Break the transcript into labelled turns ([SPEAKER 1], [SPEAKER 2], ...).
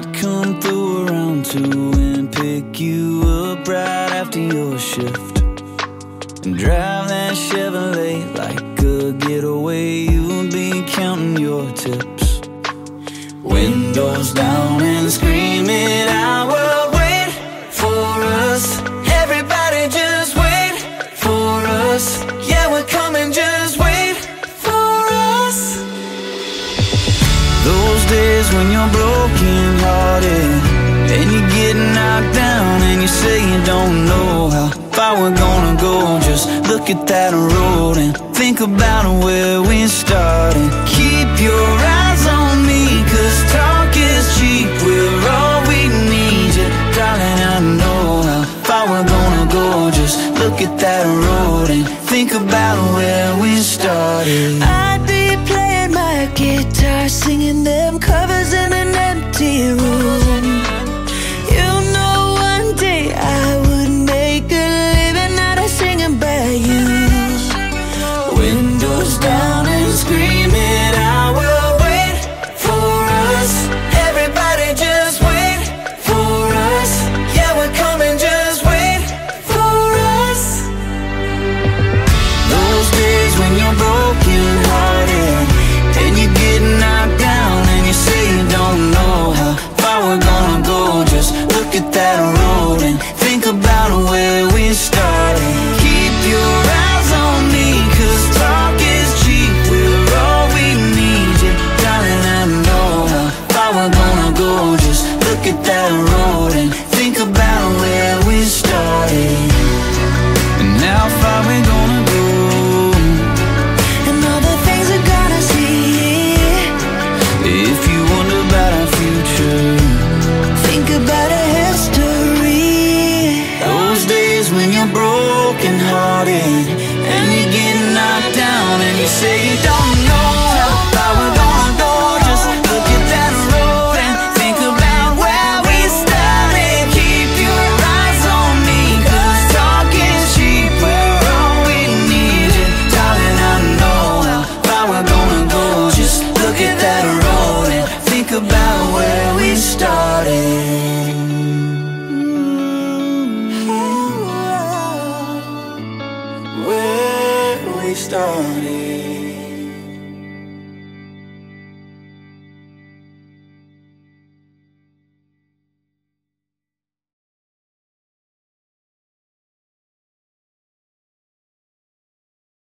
[SPEAKER 1] I'd come through around 2 and pick you up right after your shift, and drive that Chevrolet like a getaway. You'd be counting your tips, windows down and screaming out, well, wait for us. Everybody just wait for us. Yeah, we're coming, just wait for us. Those days when you're broken hearted and you get knocked down and you say you don't know how far we're gonna go. Just look at that road and think about where we started. Keep your eyes on me, 'cause talk is cheap. We're all we need, yeah, darling, I know how far we're gonna go. Just look at that road and think about where we started.
[SPEAKER 2] I'd be playing my guitar, singing the